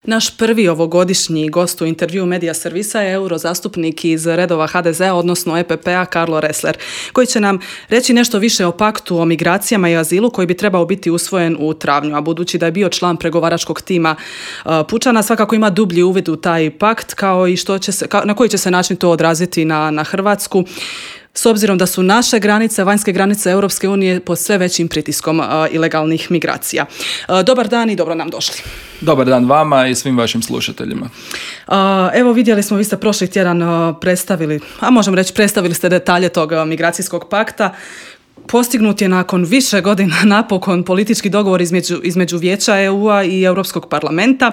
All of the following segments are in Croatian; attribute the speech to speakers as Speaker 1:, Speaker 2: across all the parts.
Speaker 1: Naš prvi ovogodišnji gost u intervju Medija servisa je eurozastupnik iz redova HDZ-a, odnosno EPP-a, Karlo Ressler, koji će nam reći nešto više o paktu o migracijama i azilu koji bi trebao biti usvojen u travnju, a budući da je bio član pregovaračkog tima Pučana, svakako ima dublji uvid u taj pakt, kao i na koji će se način to odraziti na Hrvatsku, s obzirom da su naše granice, vanjske granice Europske unije pod sve većim pritiskom ilegalnih migracija. Dobar dan i dobro nam došli.
Speaker 2: Dobar dan vama i svim vašim slušateljima.
Speaker 1: Evo vidjeli smo, vi ste prošli tjedan predstavili ste detalje tog migracijskog pakta. Postignut je nakon više godina napokon politički dogovor između Vijeća EU-a i Europskog parlamenta.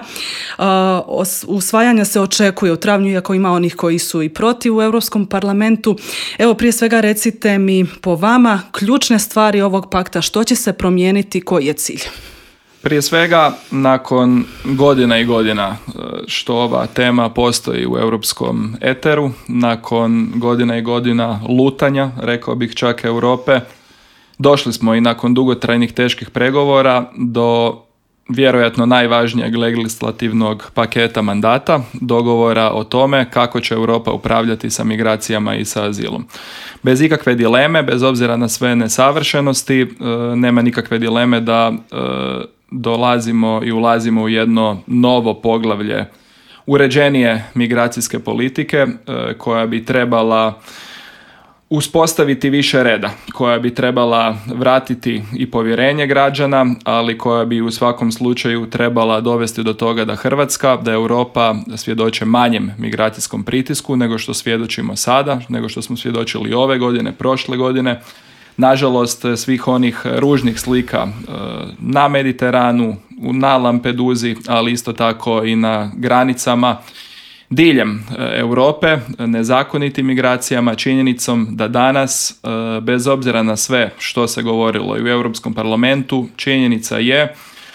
Speaker 1: Usvajanje se očekuje u travnju, iako ima onih koji su i protiv u Europskom parlamentu. Evo, prije svega recite mi po vama ključne stvari ovog pakta, što će se promijeniti, koji je cilj?
Speaker 2: Prije svega, nakon godina i godina što ova tema postoji u europskom eteru, nakon godina i godina lutanja, rekao bih čak Europe, došli smo i nakon dugotrajnih teških pregovora do vjerojatno najvažnijeg legislativnog paketa mandata, dogovora o tome kako će Europa upravljati sa migracijama i sa azilom. Bez ikakve dileme, bez obzira na sve nesavršenosti, nema nikakve dileme da dolazimo i ulazimo u jedno novo poglavlje uređenije migracijske politike koja bi trebala uspostaviti više reda, koja bi trebala vratiti i povjerenje građana, ali koja bi u svakom slučaju trebala dovesti do toga da Hrvatska, da Europa svjedoče manjem migracijskom pritisku nego što svjedočimo sada, nego što smo svjedočili ove godine, prošle godine. Nažalost, svih onih ružnih slika na Mediteranu, na Lampeduzi, ali isto tako i na granicama diljem Europe, nezakonitim migracijama, činjenicom da danas, bez obzira na sve što se govorilo i u Europskom parlamentu, činjenica je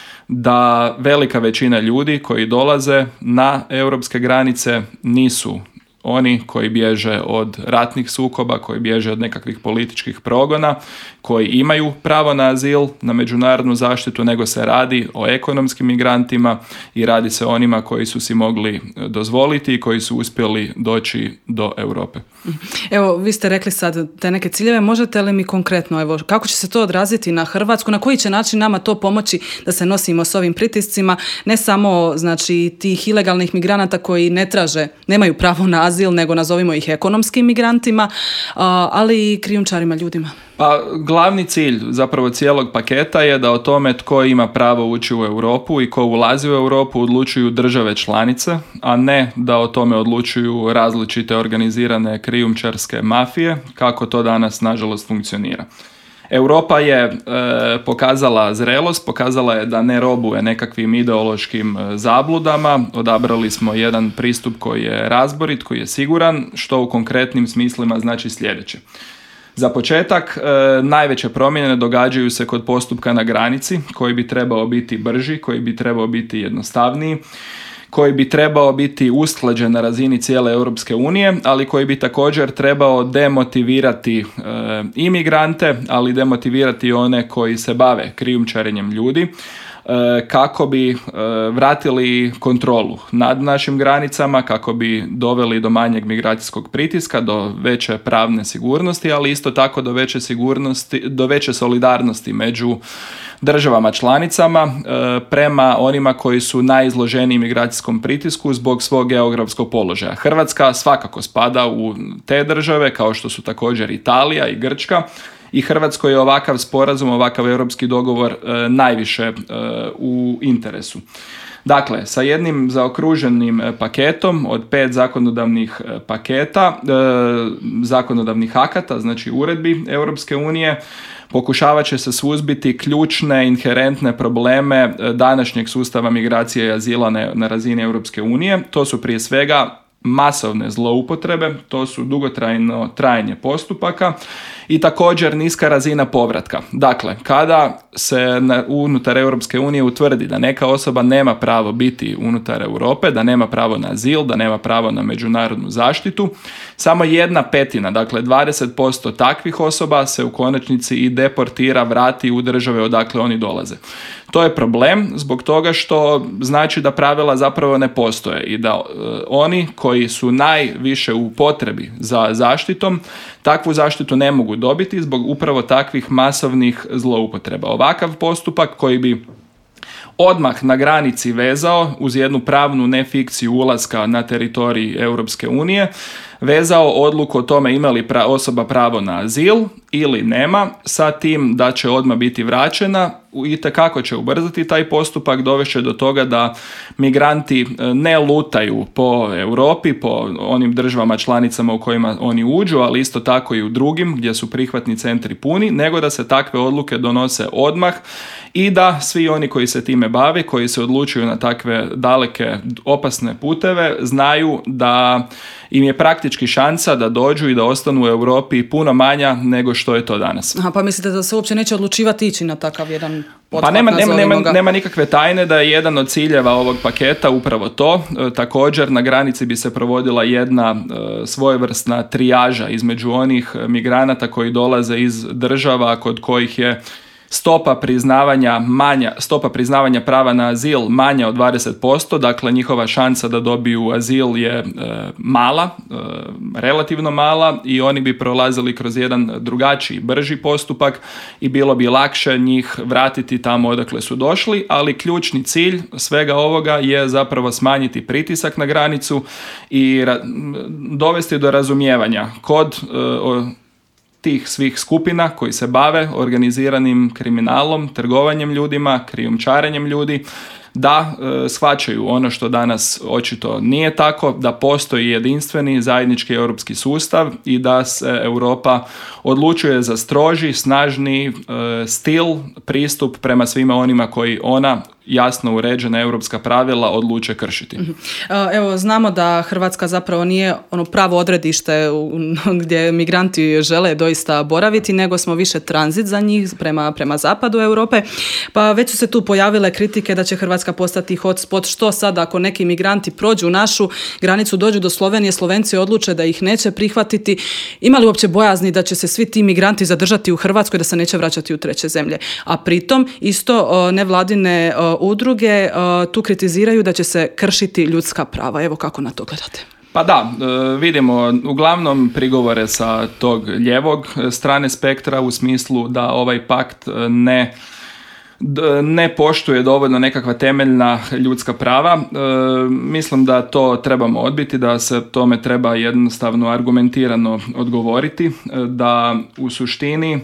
Speaker 2: da velika većina ljudi koji dolaze na europske granice nisu oni koji bježe od ratnih sukoba, koji bježe od nekakvih političkih progona, koji imaju pravo na azil, na međunarodnu zaštitu, nego se radi o ekonomskim migrantima i radi se o onima koji su si mogli dozvoliti i koji su uspjeli doći do Europe.
Speaker 1: Evo, vi ste rekli sad te neke ciljeve, možete li mi konkretno, evo, kako će se to odraziti na Hrvatsku, na koji će način nama to pomoći da se nosimo s ovim pritiscima, ne samo znači tih ilegalnih migranata koji nemaju pravo na azil, nego nazovimo ih ekonomskim migrantima, ali i krijumčarima ljudima?
Speaker 2: Pa glavni cilj zapravo cijelog paketa je da o tome tko ima pravo ući u Europu i ko ulazi u Europu odlučuju države članice, a ne da o tome odlučuju različite organizirane krijumčarske mafije, kako to danas nažalost funkcionira. Europa je pokazala zrelost, pokazala je da ne robuje nekakvim ideološkim zabludama, odabrali smo jedan pristup koji je razborit, koji je siguran, što u konkretnim smislima znači sljedeće. Za početak, najveće promjene događaju se kod postupka na granici, koji bi trebao biti brži, koji bi trebao biti jednostavniji, koji bi trebao biti usklađen na razini cijele Europske unije, ali koji bi također trebao demotivirati imigrante, ali demotivirati one koji se bave krijumčarenjem ljudi, kako bi vratili kontrolu nad našim granicama, kako bi doveli do manjeg migracijskog pritiska, do veće pravne sigurnosti, ali isto tako do veće sigurnosti, do veće solidarnosti među državama članicama prema onima koji su najizloženiji migracijskom pritisku zbog svog geografskog položaja. Hrvatska svakako spada u te države, kao što su također Italija i Grčka, i Hrvatskoj je ovakav sporazum, ovakav europski dogovor najviše u interesu. Dakle, sa jednim zaokruženim paketom od 5 zakonodavnih paketa, zakonodavnih akata, znači uredbi Europske unije, pokušavat će se suzbiti ključne inherentne probleme današnjeg sustava migracije i azila na razini Europske unije. To su prije svega masovne zloupotrebe, to su dugotrajno trajanje postupaka i također niska razina povratka. Dakle, kada se unutar Europske unije utvrdi da neka osoba nema pravo biti unutar Europe, da nema pravo na azil, da nema pravo na međunarodnu zaštitu, samo 1/5, dakle 20% takvih osoba se u konačnici i deportira, vrati u države odakle oni dolaze. To je problem zbog toga što znači da pravila zapravo ne postoje i da oni koji su najviše u potrebi za zaštitom takvu zaštitu ne mogu dobiti zbog upravo takvih masovnih zloupotreba. Ovakav postupak koji bi odmah na granici vezao uz jednu pravnu nefikciju ulaska na teritorij Europske unije, vezao odluku o tome ima li osoba pravo na azil ili nema, sa tim da će odmah biti vraćena, itekako će ubrzati taj postupak, dovešće do toga da migranti ne lutaju po Europi, po onim državama članicama u kojima oni uđu, ali isto tako i u drugim gdje su prihvatni centri puni, nego da se takve odluke donose odmah i da svi oni koji se time bave, koji se odlučuju na takve daleke opasne puteve, znaju da im je praktički šansa da dođu i da ostanu u Europi puno manja nego što je to danas.
Speaker 1: Aha, pa mislite da se uopće neće odlučivati ići na takav jedan pothvat?
Speaker 2: Pa nema nikakve tajne da je jedan od ciljeva ovog paketa upravo to. Također na granici bi se provodila jedna svojevrsna trijaža između onih migranata koji dolaze iz država kod kojih je stopa priznavanja prava na azil manja od 20%, dakle njihova šansa da dobiju azil je mala, relativno mala, i oni bi prolazili kroz jedan drugačiji, brži postupak i bilo bi lakše njih vratiti tamo odakle su došli, ali ključni cilj svega ovoga je zapravo smanjiti pritisak na granicu i dovesti do razumijevanja kod tih svih skupina koji se bave organiziranim kriminalom, trgovanjem ljudima, krijumčarenjem ljudi, da shvaćaju ono što danas očito nije tako, da postoji jedinstveni zajednički europski sustav i da se Europa odlučuje za stroži, snažni stil, pristup prema svima onima koji ona jasno uređena europska pravila odluče kršiti.
Speaker 1: Evo, znamo da Hrvatska zapravo nije ono pravo odredište gdje migranti žele doista boraviti, nego smo više tranzit za njih prema zapadu Europe. Pa već su se tu pojavile kritike da će Hrvatska postati hotspot. Što sad ako neki migranti prođu našu granicu, dođu do Slovenije, Slovenci odluče da ih neće prihvatiti? Ima li uopće bojazni da će se svi ti migranti zadržati u Hrvatskoj, da se neće vraćati u treće zemlje? A pritom isto nevladine udruge tu kritiziraju da će se kršiti ljudska prava. Evo, kako na to gledate?
Speaker 2: Pa da, vidimo uglavnom prigovore sa tog ljevog strane spektra u smislu da ovaj pakt ne poštuje dovoljno nekakva temeljna ljudska prava. Mislim da to trebamo odbiti, da se tome treba jednostavno argumentirano odgovoriti, da u suštini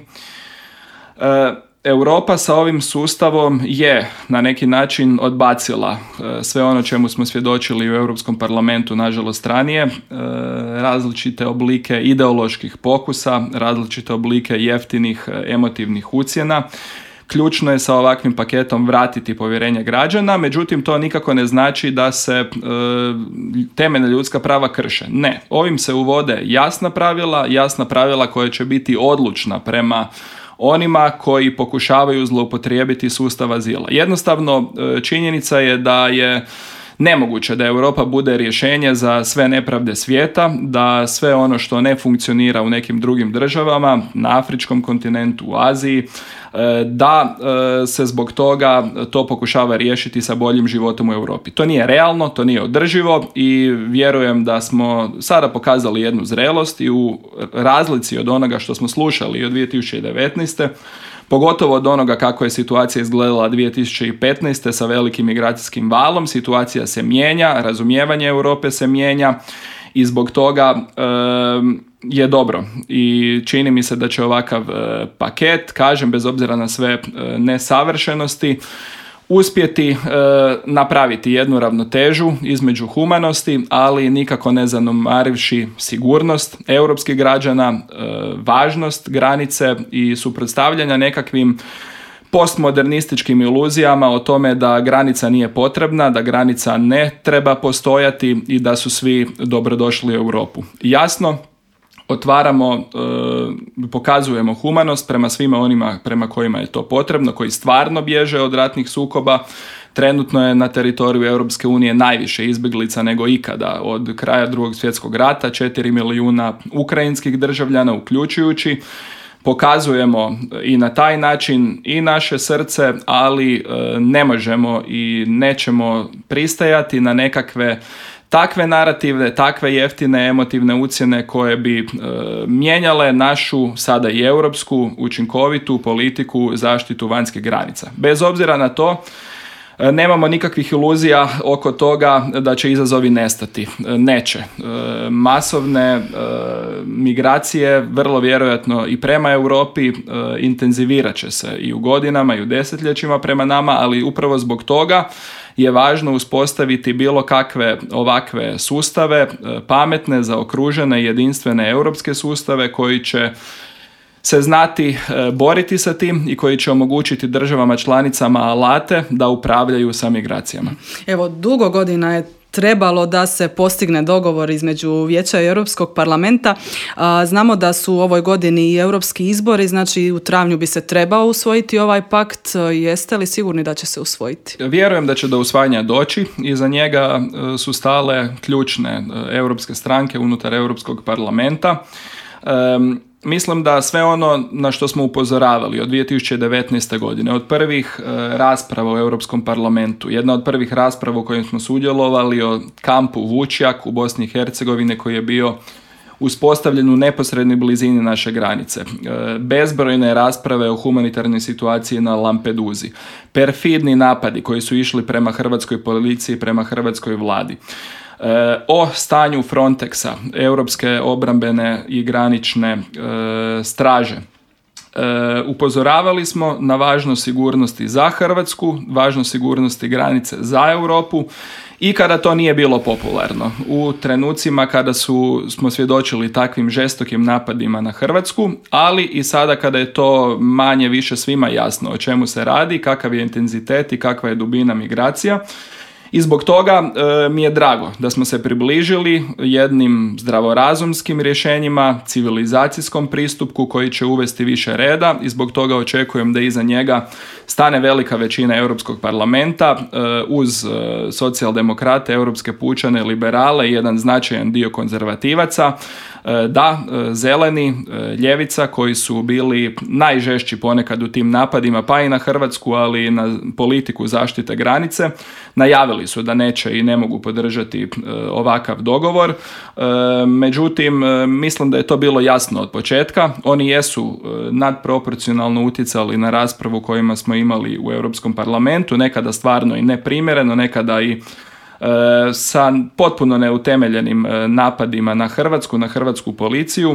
Speaker 2: Europa sa ovim sustavom je na neki način odbacila sve ono čemu smo svjedočili u Europskom parlamentu, nažalost ranije, različite oblike ideoloških pokusa, različite oblike jeftinih emotivnih ucjena. Ključno je sa ovakvim paketom vratiti povjerenje građana, međutim to nikako ne znači da se temeljna ljudska prava krše. Ne, ovim se uvode jasna pravila koja će biti odlučna prema onima koji pokušavaju zloupotrijebiti sustav azila. Jednostavno, činjenica je da je nemoguće da Europa bude rješenje za sve nepravde svijeta, da sve ono što ne funkcionira u nekim drugim državama, na afričkom kontinentu, u Aziji, da se zbog toga to pokušava riješiti sa boljim životom u Europi. To nije realno, to nije održivo i vjerujem da smo sada pokazali jednu zrelost i u razlici od onoga što smo slušali od 2019. Pogotovo od onoga kako je situacija izgledala 2015. sa velikim migracijskim valom, situacija se mijenja, razumijevanje Europe se mijenja i zbog toga je dobro i čini mi se da će ovakav paket, kažem, bez obzira na sve nesavršenosti, uspjeti napraviti jednu ravnotežu između humanosti, ali nikako ne zanemarivši sigurnost europskih građana, važnost granice i suprotstavljanja nekakvim postmodernističkim iluzijama o tome da granica nije potrebna, da granica ne treba postojati i da su svi dobrodošli u Europu. Jasno, otvaramo, pokazujemo humanost prema svima onima prema kojima je to potrebno, koji stvarno bježe od ratnih sukoba. Trenutno je na teritoriju Europske unije najviše izbjeglica nego ikada od kraja Drugog svjetskog rata, 4 milijuna ukrajinskih državljana uključujući. Pokazujemo i na taj način i naše srce, ali ne možemo i nećemo pristajati na nekakve takve narative, takve jeftine emotivne ucjene koje bi mijenjale našu, sada i europsku, učinkovitu politiku zaštitu vanjskih granica. Bez obzira na to, nemamo nikakvih iluzija oko toga da će izazovi nestati. Neće. Masovne migracije vrlo vjerojatno i prema Europi intenzivirat će se i u godinama i u desetljećima prema nama, ali upravo zbog toga je važno uspostaviti bilo kakve ovakve sustave, pametne, zaokružene, jedinstvene europske sustave koji će se znati boriti sa tim i koji će omogućiti državama članicama alate da upravljaju sa migracijama.
Speaker 1: Evo, dugo godina je trebalo da se postigne dogovor između Vijeća i Europskog parlamenta. Znamo da su u ovoj godini i europski izbori, znači u travnju bi se trebao usvojiti ovaj pakt. Jeste li sigurni da će se usvojiti?
Speaker 2: Vjerujem da će do usvajanja doći i za njega su stale ključne europske stranke unutar Europskog parlamenta. Mislim da sve ono na što smo upozoravali od 2019. godine, od prvih rasprava u Europskom parlamentu, jedna od prvih rasprava u kojim smo sudjelovali o kampu Vučjak u Bosni i Hercegovini koji je bio uspostavljen u neposrednoj blizini naše granice. Bezbrojne rasprave o humanitarnoj situaciji na Lampeduzi. Perfidni napadi koji su išli prema hrvatskoj policiji, prema hrvatskoj vladi. O stanju Frontexa, Europske obrambene i granične straže. Upozoravali smo na važnost sigurnosti za Hrvatsku, važnost sigurnosti granice za Europu i kada to nije bilo popularno. U trenucima kada smo svjedočili takvim žestokim napadima na Hrvatsku, ali i sada kada je to manje više svima jasno o čemu se radi, kakav je intenzitet i kakva je dubina migracija. I zbog toga mi je drago da smo se približili jednim zdravorazumskim rješenjima, civilizacijskom pristupu koji će uvesti više reda i zbog toga očekujem da iza njega stane velika većina Europskog parlamenta uz socijaldemokrate, europske pučane, liberale i jedan značajan dio konzervativaca. Da, zeleni, ljevica koji su bili najžešći ponekad u tim napadima, pa i na Hrvatsku, ali i na politiku zaštite granice, najavili su da neće i ne mogu podržati ovakav dogovor. Međutim, mislim da je to bilo jasno od početka. Oni jesu nadproporcionalno utjecali na raspravu kojima smo imali u Europskom parlamentu, nekada stvarno i neprimjereno, nekada i sa potpuno neutemeljenim napadima na hrvatsku policiju.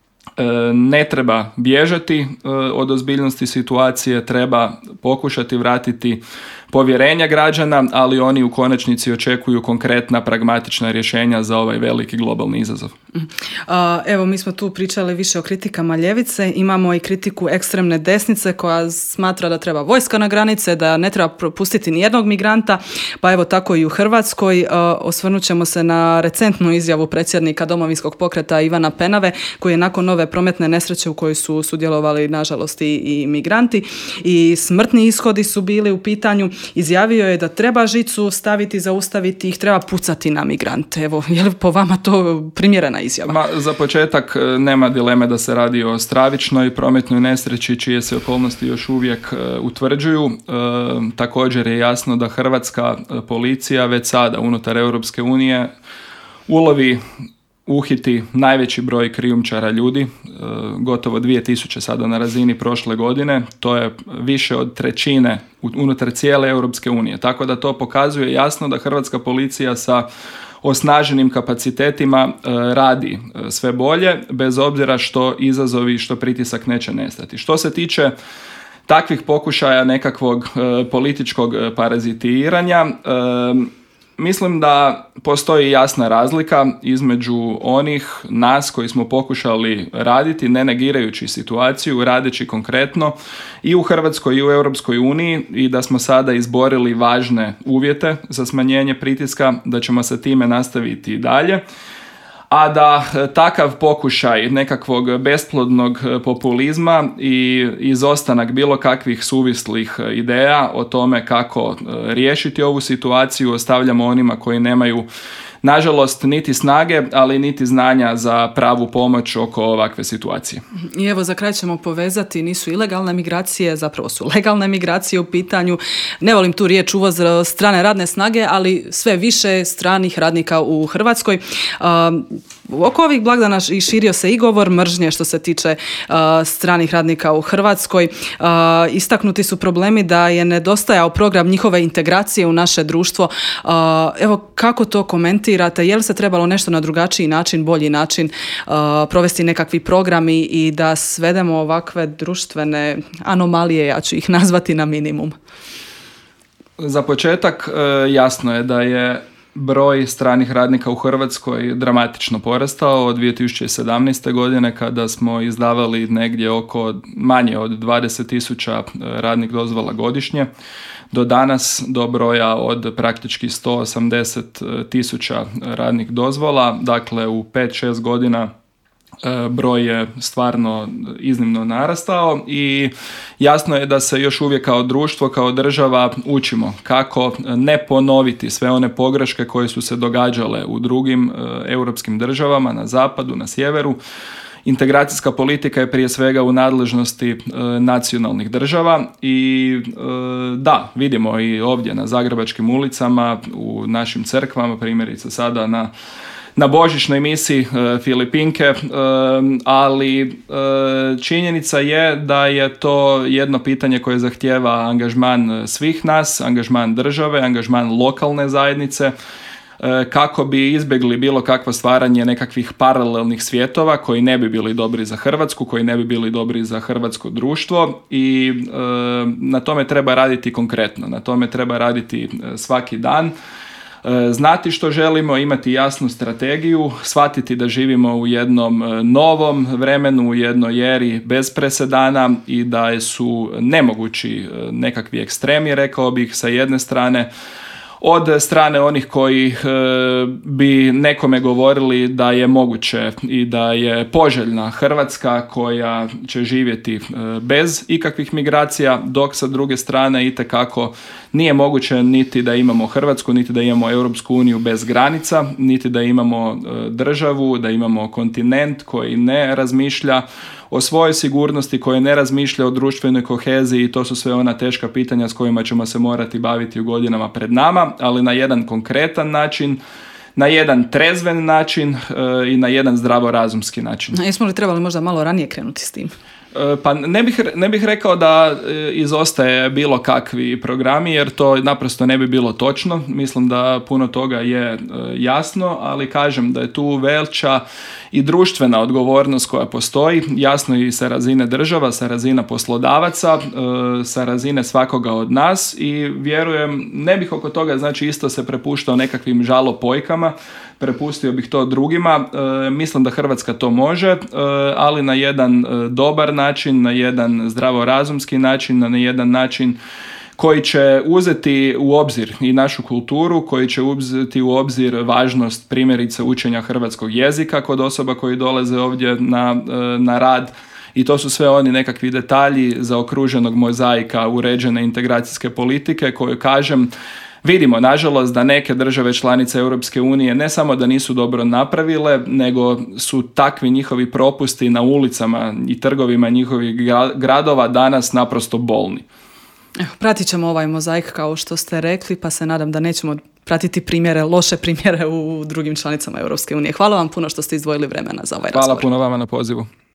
Speaker 2: Ne treba bježati od ozbiljnosti situacije, treba pokušati vratiti povjerenja građana, ali oni u konačnici očekuju konkretna, pragmatična rješenja za ovaj veliki globalni izazov.
Speaker 1: Evo, mi smo tu pričali više o kritikama ljevice, imamo i kritiku ekstremne desnice koja smatra da treba vojska na granice, da ne treba propustiti nijednog migranta, pa evo tako i u Hrvatskoj. Osvrnut ćemo se na recentnu izjavu predsjednika Domovinskog pokreta Ivana Penave, koji je nakon nove prometne nesreće u kojoj su sudjelovali nažalost i migranti i smrtni ishodi su bili u pitanju, izjavio je da treba žicu staviti, zaustaviti ih, treba pucati na migrante. Evo, je li po vama to primjerena izjava?
Speaker 2: Za početak nema dileme da se radi o stravičnoj prometnoj nesreći čije se okolnosti još uvijek utvrđuju. Također je jasno da hrvatska policija već sada unutar Europske unije ulovi, uhiti najveći broj krijumčara ljudi, gotovo 2000 sada na razini prošle godine, to je više od trećine unutar cijele Europske unije. Tako da to pokazuje jasno da hrvatska policija sa osnaženim kapacitetima radi sve bolje, bez obzira što izazovi, što pritisak neće nestati. Što se tiče takvih pokušaja nekakvog političkog parazitiranja, mislim da postoji jasna razlika između onih nas koji smo pokušali raditi, ne negirajući situaciju, radeći konkretno i u Hrvatskoj i u Europskoj uniji i da smo sada izborili važne uvjete za smanjenje pritiska, da ćemo sa time nastaviti i dalje. a da takav pokušaj nekakvog besplodnog populizma i izostanak bilo kakvih suvislih ideja o tome kako riješiti ovu situaciju ostavljamo onima koji nemaju nažalost niti snage, ali niti znanja za pravu pomoć oko ovakve situacije.
Speaker 1: I evo za kraj ćemo povezati, nisu ilegalne migracije, zapravo su legalne migracije u pitanju. Ne volim tu riječ uvoz strane radne snage, ali sve više stranih radnika u Hrvatskoj. Oko ovih blagdana i širio se i govor mržnje što se tiče stranih radnika u Hrvatskoj. Istaknuti su problemi da je nedostajao program njihove integracije u naše društvo. Evo kako to komentirate? Je li se trebalo nešto na drugačiji način, bolji način provesti nekakvi programi i da svedemo ovakve društvene anomalije, ja ću ih nazvati, na minimum?
Speaker 2: Za početak jasno je da je broj stranih radnika u Hrvatskoj dramatično porastao od 2017. godine kada smo izdavali negdje oko manje od 20.000 radnih dozvola godišnje do danas, do broja od praktički 180.000 radnih dozvola. Dakle, u 5-6 godina broj je stvarno iznimno narastao i jasno je da se još uvijek kao društvo, kao država učimo kako ne ponoviti sve one pogreške koje su se događale u drugim europskim državama, na zapadu, na sjeveru. Integracijska politika je prije svega u nadležnosti nacionalnih država i da, vidimo i ovdje na zagrebačkim ulicama, u našim crkvama, primjerice sada na božićnoj misi Filipinke, ali činjenica je da je to jedno pitanje koje zahtijeva angažman svih nas, angažman države, angažman lokalne zajednice, kako bi izbjegli bilo kakvo stvaranje nekakvih paralelnih svjetova koji ne bi bili dobri za Hrvatsku, koji ne bi bili dobri za hrvatsko društvo i na tome treba raditi konkretno, na tome treba raditi svaki dan. Znati što želimo, imati jasnu strategiju, shvatiti da živimo u jednom novom vremenu, u jednoj eri bez presedana i da su nemogući nekakvi ekstremi, rekao bih, sa jedne strane, od strane onih koji bi nekome govorili da je moguće i da je poželjna Hrvatska koja će živjeti bez ikakvih migracija, dok sa druge strane itekako nije moguće niti da imamo Hrvatsku, niti da imamo Europsku uniju bez granica, niti da imamo državu, da imamo kontinent koji ne razmišlja o svojoj sigurnosti, koji ne razmišlja o društvenoj koheziji i to su sve ona teška pitanja s kojima ćemo se morati baviti u godinama pred nama, ali na jedan konkretan način, na jedan trezven način i na jedan zdravorazumski način.
Speaker 1: Jesmo li trebali možda malo ranije krenuti s tim?
Speaker 2: Pa ne bih rekao da izostaje bilo kakvi programi, jer to naprosto ne bi bilo točno. Mislim da puno toga je jasno, ali kažem da je tu veća i društvena odgovornost koja postoji, jasno i sa razine država, sa razine poslodavaca, sa razine svakoga od nas i vjerujem, ne bih oko toga znači isto se prepuštao nekakvim žalopojkama, prepustio bih to drugima. Mislim da Hrvatska to može, ali na jedan dobar način, na jedan zdravorazumski način, na jedan način koji će uzeti u obzir i našu kulturu, koji će uzeti u obzir važnost primjerice učenja hrvatskog jezika kod osoba koji dolaze ovdje na rad. I to su sve oni nekakvi detalji zaokruženog mozaika uređene integracijske politike koju, kažem, vidimo, nažalost, da neke države članice Europske unije ne samo da nisu dobro napravile, nego su takvi njihovi propusti na ulicama i trgovima njihovih gradova danas naprosto bolni.
Speaker 1: Pratit ćemo ovaj mozaik kao što ste rekli, pa se nadam da nećemo pratiti loše primjere u drugim članicama Europske unije. Hvala vam puno što ste izdvojili vremena za ovaj razgovor.
Speaker 2: Hvala puno vama na pozivu.